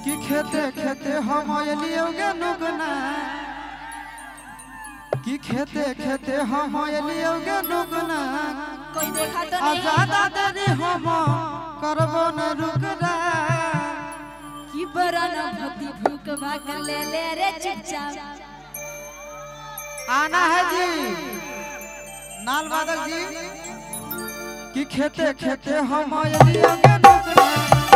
कि खेते खेते हम एलियोगे नुगना कि खेते खेते हम एलियोगे नुगना कोई देखा तो नहीं ज्यादा देरी हम करबो न रुकना कि बरा न भक्ति भूख भाग ले रे चुपचाप आना है जी नाल माधव जी कि खेते खेते हम एलियोगे नुगना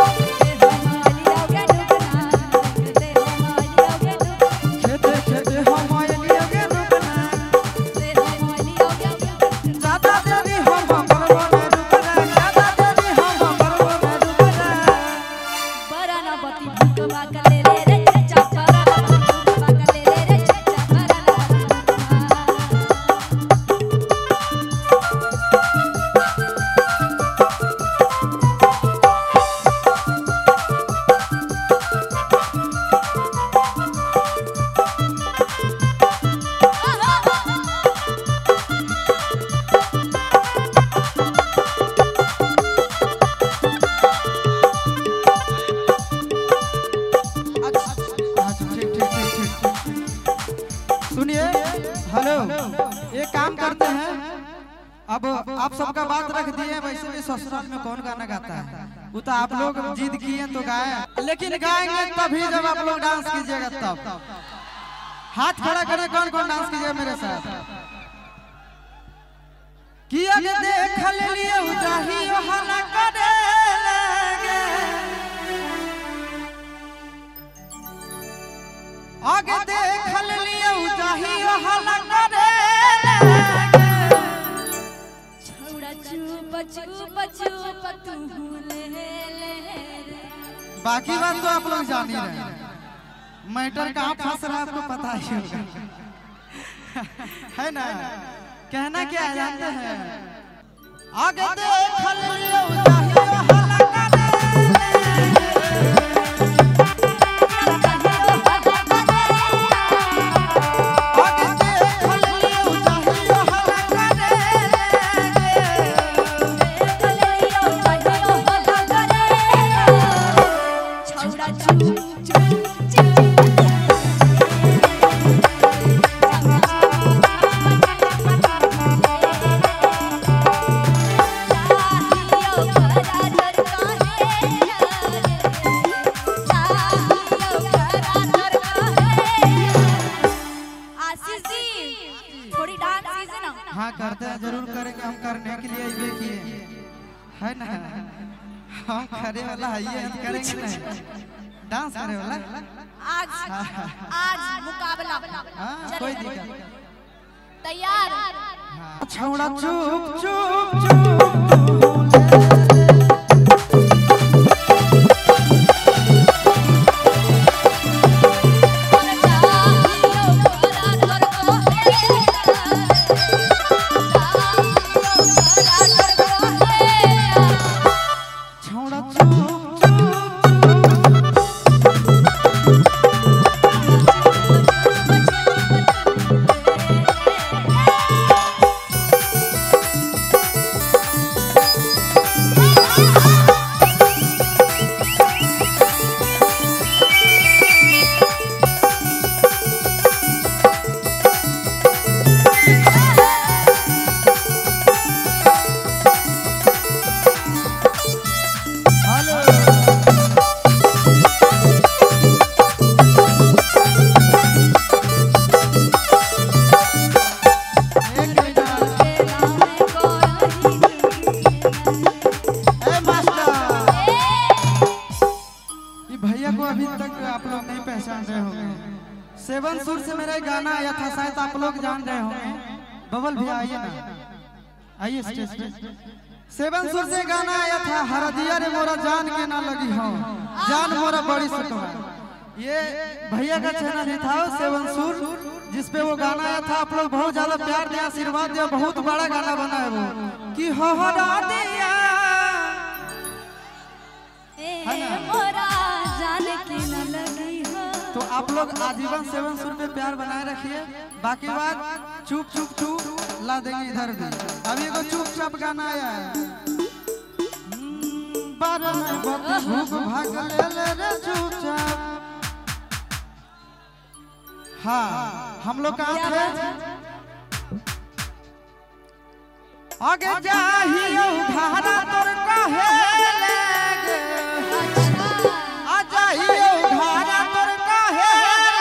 हेलो ये काम करते हैं। अब आप सबका बात रख दिए, वैसे भी ससुराल में कौन गाना गाता है, वो तो आप लोग जिद किए तो गाए, लेकिन गाएंगे तभी जब आप लोग डांस कीजिएगा तब। हाथ खड़ा करें, कौन कौन डांस कीजिएगा मेरे साथ। किया देख लिए उजाही हला करे लगे, आगे देख लिए उजाही हला करे लगे। छौड़ा चुप चुप चुप तू ले ले। बाकी बात तो आप लोग जान ही रहे हैं, मैटर कहाँ फंस रहा है आपको पता ही होगा है ना। कहना क्या है जानते हैं, आगे देख लियो चाहिए हला करे हाँ करते हैं, जरूर करेंगे, हम करने के लिए ये किए है ना। हम करे वाला है ये, हम करेंगे नहीं, डांस करे वाला आज आज मुकाबला। कोई दिक्कत तैयार। छौड़ा चुप चुप अभी तक आप लोग नहीं पहचान रहे होंगे। सेवन सुर से मेरा गाना आया था, शायद आप लोग जान रहे होंगे। बबल भैया आइए ना, आइए स्टेज पे। सेवन सुर से गाना आया था, हरदिया रे मोरा जान के ना लगी हो, जान मोरा बड़ी सटवा। ये भैया का चैनल ही था सेवन सुर, जिसपे वो गाना आया था। आप लोग बहुत ज्यादा प्यार दिया, आशीर्वाद दिया, बहुत बड़ा गाना बना है वो कि हो दिया तो आप लोग आजीवन सेवन सुर पे प्यार बनाए रखिए। बाकी बात चुप चुप चुप ला देंगे इधर भी। अभी को चुपचाप गाना आया है, बार में भूख भाग ले रे चुपचाप। हाँ हम लोग कहाँ थे? आगे जाहियो घारा तोर कहे लगे, आ जाहियो घारा तोर कहे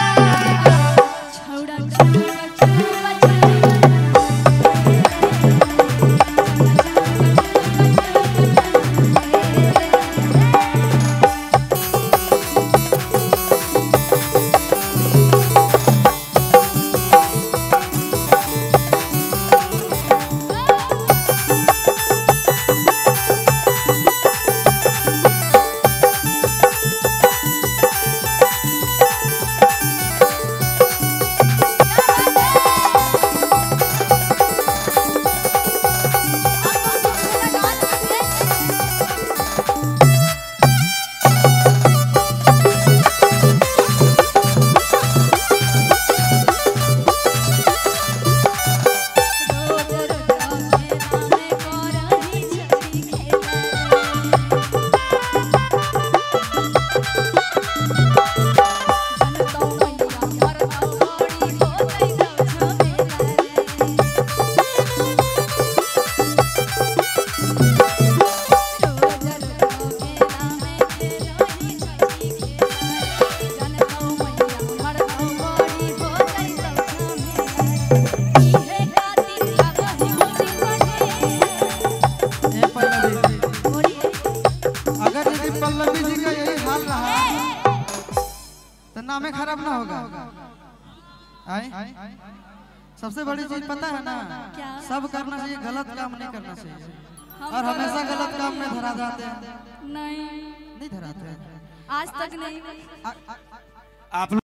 पल्लवी जी का यही हाल रहा तो नामे खराब ना होगा। आए सबसे बड़ी चीज पता है ना, सब करना चाहिए, गलत काम नहीं करना चाहिए। और हमेशा गलत काम में धरा जाते हैं। नहीं नहीं धराते हैं, आज तक नहीं। आप